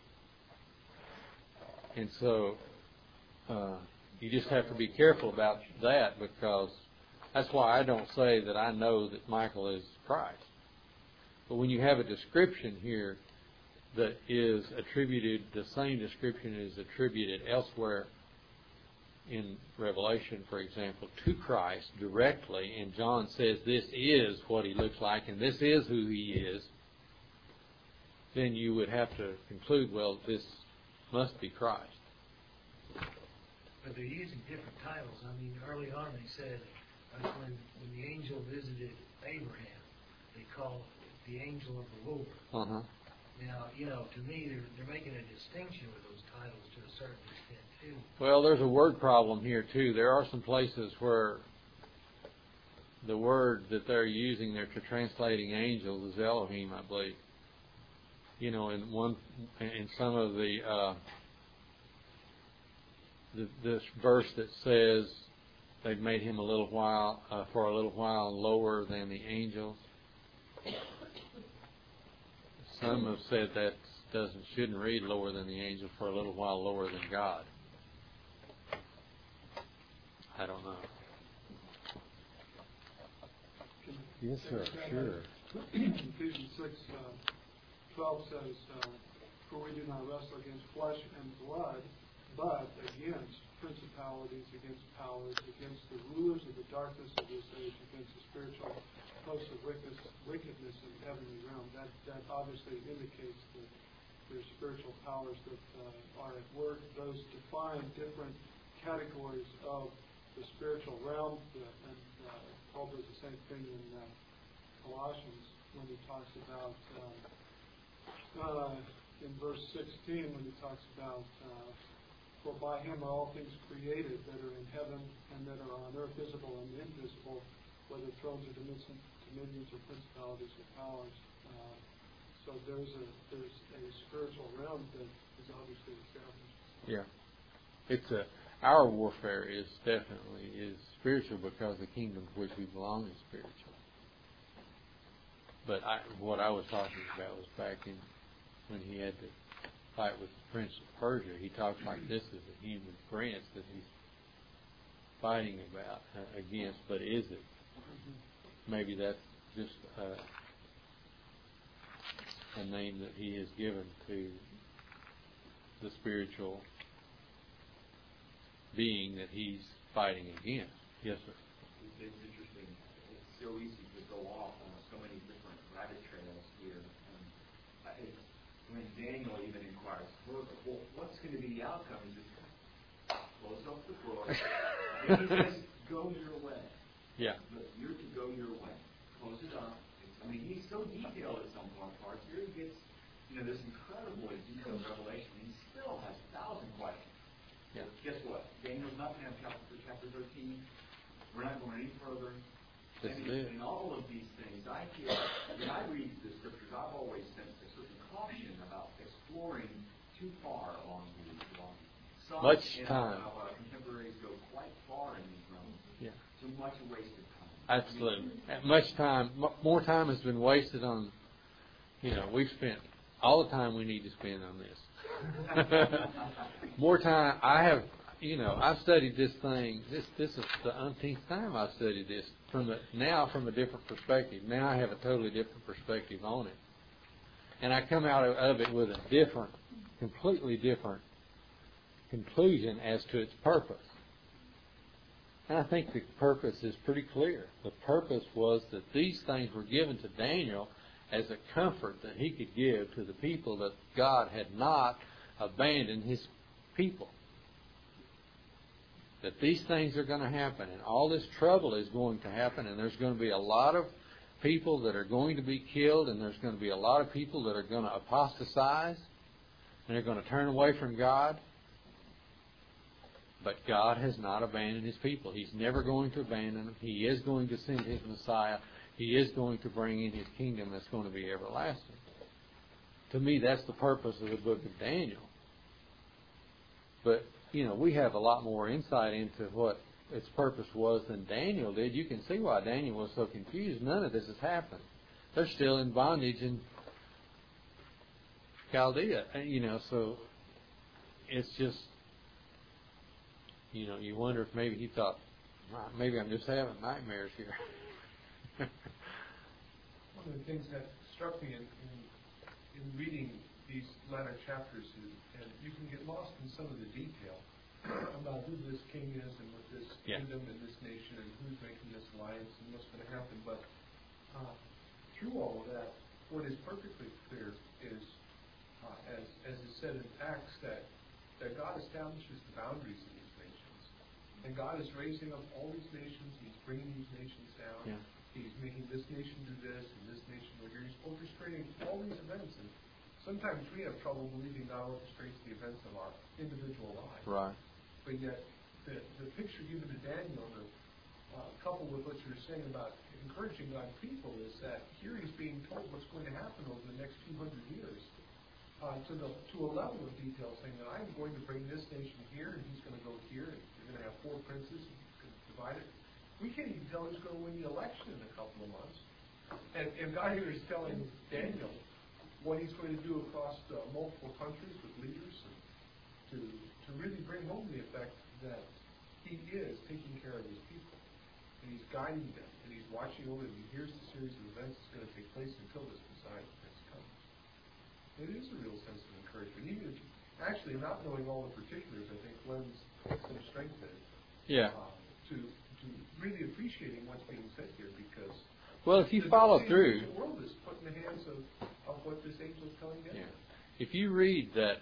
Speaker 1: And so you just have to be careful about that, because that's why I don't say that I know that Michael is Christ. But when you have a description here that is attributed, the same description is attributed elsewhere in Revelation, for example, to Christ directly, and John says this is what he looks like and this is who he is, then you would have to conclude, well, this must be Christ.
Speaker 2: But they're using different titles. I mean, early on they said, when the angel visited Abraham, they called it the angel of the Lord.
Speaker 1: Uh-huh.
Speaker 2: Now, to me, they're making a distinction with those titles to a certain extent, too.
Speaker 1: Well, there's a word problem here, too. There are some places where the word that they're using there to translating angels is Elohim, I believe. In some of this verse that says they've made him for a little while lower than the angels. Some have said that shouldn't read lower than the angel, for a little while lower than God. I don't know. Yes, sir. Sure.
Speaker 6: Ephesians 6:12 says, "For we do not wrestle against flesh and blood, but against principalities, against powers, against the rulers of the darkness of this age, against the spiritual hosts of wickedness in heavenly realm." That obviously indicates that there's spiritual powers that are at work. Those define different categories of the spiritual realm, and Paul does the same thing in Colossians when he talks about in verse 16 when he talks about for by him are all things created that are in heaven and that are on earth, visible and invisible, whether thrones or dominions or principalities or powers. So there's a spiritual realm that is obviously established.
Speaker 1: Yeah, our warfare is definitely spiritual, because the kingdom to which we belong is spiritual. But what I was talking about was back when he had to fight with the Prince of Persia. He talks like this is a human prince that he's fighting against, but is it? Maybe that's just a name that he has given to the spiritual being that he's fighting against. Yes, sir.
Speaker 5: It's interesting. It's so easy to go off on so many different rabbit trails here. When Daniel even inquires, well, what's going to be the outcome? He says, close up the book. And he says, go your way.
Speaker 1: Yeah.
Speaker 5: You're to go your way. Close it up. He's so detailed at some parts. Here he gets, this incredibly detailed revelation. He still has 1,000 questions.
Speaker 1: Yeah.
Speaker 5: Guess what? Daniel's not going to have chapter 13. We're not going any further. In all of these things, I feel, when I read the scriptures, I've always sensed a certain caution about exploring too far along these lines.
Speaker 1: Much time.
Speaker 5: Contemporaries go quite far in these realms.
Speaker 1: Yeah.
Speaker 5: Too much a waste of time.
Speaker 1: Absolutely. More time has been wasted on, we've spent all the time we need to spend on this. More time, I've studied this thing, this is the umpteenth time I've studied this, from a different perspective. Now I have a totally different perspective on it. And I come out of it with a completely different conclusion as to its purpose. And I think the purpose is pretty clear. The purpose was that these things were given to Daniel as a comfort that he could give to the people, that God had not abandoned His people. That these things are going to happen, and all this trouble is going to happen, and there's going to be a lot of people that are going to be killed, and there's going to be a lot of people that are going to apostatize, and they're going to turn away from God. But God has not abandoned His people. He's never going to abandon them. He is going to send His Messiah. He is going to bring in His kingdom that's going to be everlasting. To me, that's the purpose of the book of Daniel. But, we have a lot more insight into what its purpose was than Daniel did. You can see why Daniel was so confused. None of this has happened. They're still in bondage in Chaldea. So it's just, you wonder if maybe he thought, maybe I'm just having nightmares here.
Speaker 7: One of the things that struck me in reading these latter chapters is, and you can get lost in some of the detail about who this king is and what this kingdom and this nation and who's making this alliance and what's going to happen. But through all of that, what is perfectly clear is, as is said in Acts, that God establishes the boundaries of these nations. And God is raising up all these nations. He's bringing these nations down. Yeah. He's making this nation do this and this nation do that. He's orchestrating all these events. And sometimes we have trouble believing God orchestrates the events of our individual lives. Right. But yet, the picture given to Daniel, coupled with what you're saying about encouraging God's people, is that here he's being told what's going to happen over the next 200 years. To a level of detail, saying that I'm going to bring this nation here, and he's going to go here, and you're going to have 4 princes, and he's going to divide it. We can't even tell who's going to win the election in a couple of months. And God here is telling Daniel what he's going to do across multiple countries with leaders, and to really bring home the effect that he is taking care of his people. And he's guiding them, and he's watching over them. And here's the series of events that's going to take place until this Messiah comes. It is a real sense of encouragement. Even if actually not knowing all the particulars, I think lends some strength to it. Yeah. To really appreciating what's being said here, because
Speaker 1: if you follow through,
Speaker 7: the world is put in the hands of what this angel is telling them.
Speaker 1: Yeah. If you read that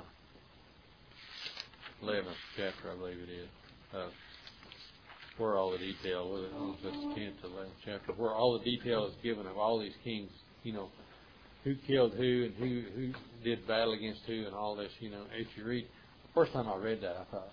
Speaker 1: 11th chapter, I believe it is, where all the detail, I don't know if it's 10th or 11th chapter, where all the detail is given of all these kings, who killed who and who did battle against who and all this, if you read, the first time I read that, I thought,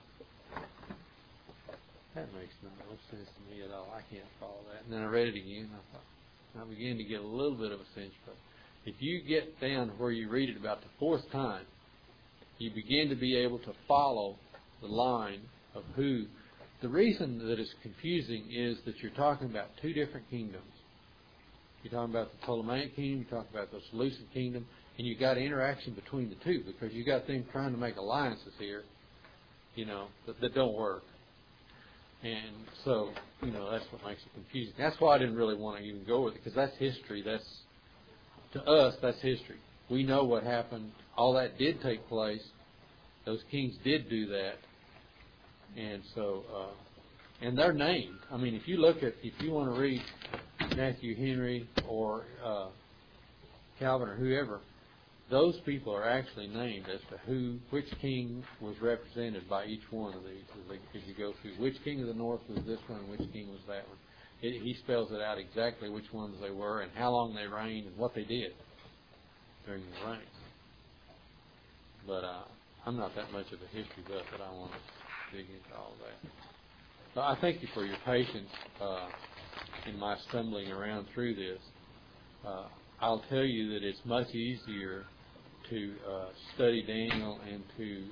Speaker 1: that makes no sense to me at all. I can't follow that. And then I read it again, and I began to get a little bit of a sense, but if you get down to where you read it about the 4th time, you begin to be able to follow the line of who. The reason that it's confusing is that you're talking about 2 different kingdoms. You're talking about the Ptolemaic kingdom, you're talking about the Seleucid kingdom, and you've got interaction between the 2, because you've got them trying to make alliances here, that don't work. And so, that's what makes it confusing. That's why I didn't really want to even go with it, because that's history. To us, that's history. We know what happened. All that did take place. Those kings did do that. And so, and they're named. I mean, if you want to read Matthew Henry or Calvin or whoever, those people are actually named as to which king was represented by each one of these as you go through. Which king of the north was this one, and which king was that one. He spells it out exactly which ones they were and how long they reigned and what they did during the reign. But I'm not that much of a history buff that I want to dig into all that. So I thank you for your patience in my stumbling around through this. I'll tell you that it's much easier to study Daniel and to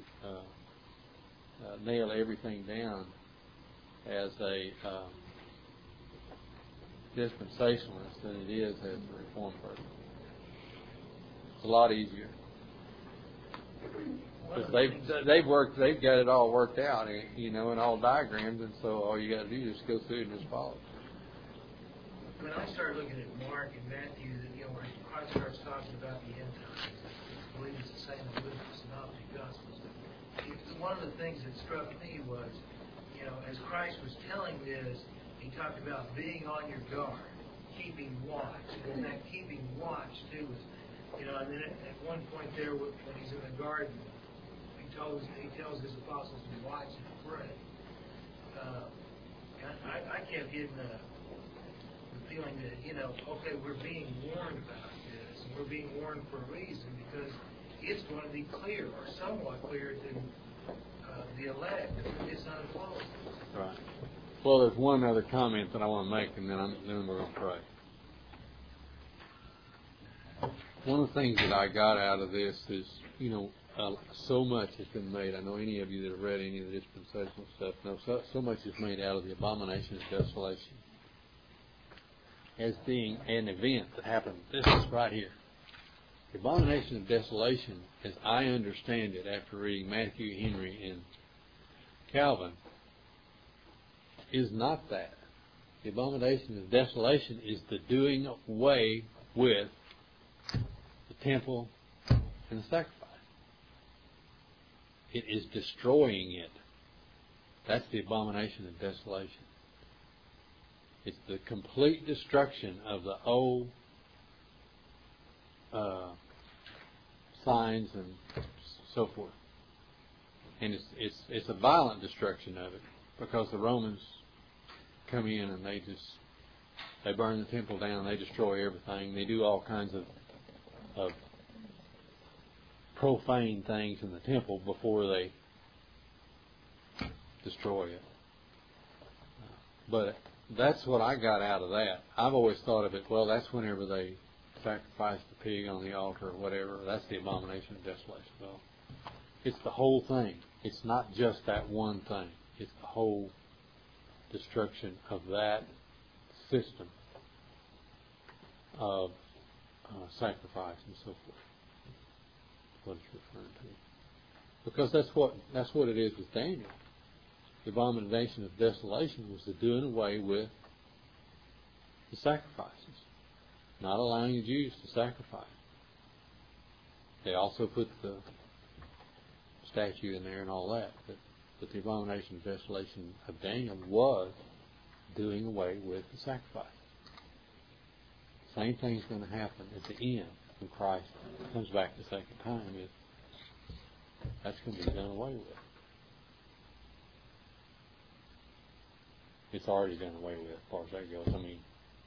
Speaker 1: nail everything down as a dispensationalist than it is as a Reformed person. It's a lot easier. Because they've got it all worked out, in all diagrams, and so all you got to do is go through it and just follow.
Speaker 2: When I started looking at Mark and Matthew, where Christ starts talking about the end times, I believe it's the same in Luke, the Synoptic Gospels. One of the things that struck me was, as Christ was telling this, he talked about being on your guard, keeping watch. And that keeping watch, too, was, and then at one point there, when he's in the garden, he tells his apostles to watch and pray. I kept getting the feeling that, okay, we're being warned about this, and we're being warned for a reason, because it's going to be clear, or somewhat clear, to the elect when this unfolds.
Speaker 1: Right. Well, there's one other comment that I want to make, and then we're going to pray. One of the things that I got out of this is, so much has been made. I know any of you that have read any of the dispensational stuff know so much is made out of the abomination of desolation as being an event that happened. This is right here. The abomination of desolation, as I understand it after reading Matthew, Henry, and Calvin, is not that. The abomination of desolation is the doing away with the temple and the sacrifice. It is destroying it. That's the abomination of desolation. It's the complete destruction of the old signs and so forth. And it's a violent destruction of it, because the Romans come in and they burn the temple down, they destroy everything, they do all kinds of profane things in the temple before they destroy it. But that's what I got out of that. I've always thought of it, well, that's whenever they sacrifice the pig on the altar or whatever. That's the abomination of desolation. Well, it's the whole thing. It's not just that one thing. It's the whole destruction of that system of sacrifice and so forth. What it's referring to. Because that's what it is with Daniel. The abomination of desolation was the doing away with the sacrifices. Not allowing the Jews to sacrifice. They also put the statue in there and all that. But the abomination of desolation of Daniel was doing away with the sacrifice. Same thing's going to happen at the end when Christ comes back the second time. That's going to be done away with. It's already done away with as far as that goes. I mean,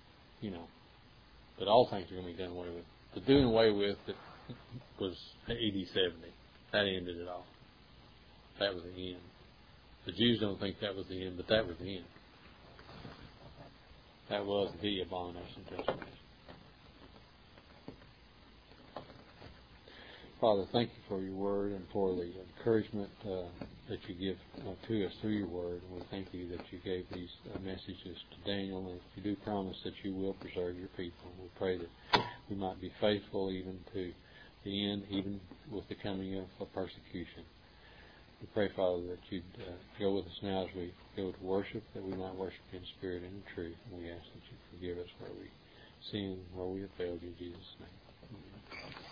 Speaker 1: but all things are going to be done away with. The doing away with it was AD 70. That ended it all. That was the end. The Jews don't think that was the end, but that was the end. That was the abomination of desolation. Father, thank you for your word and for the encouragement that you give to us through your word. And we thank you that you gave these messages to Daniel, and you do promise that you will preserve your people. We pray that we might be faithful even to the end, even with the coming of persecution. We pray, Father, that you'd go with us now as we go to worship, that we might worship in spirit and in truth. And we ask that you forgive us where we sin, where we have failed you in Jesus' name. Amen.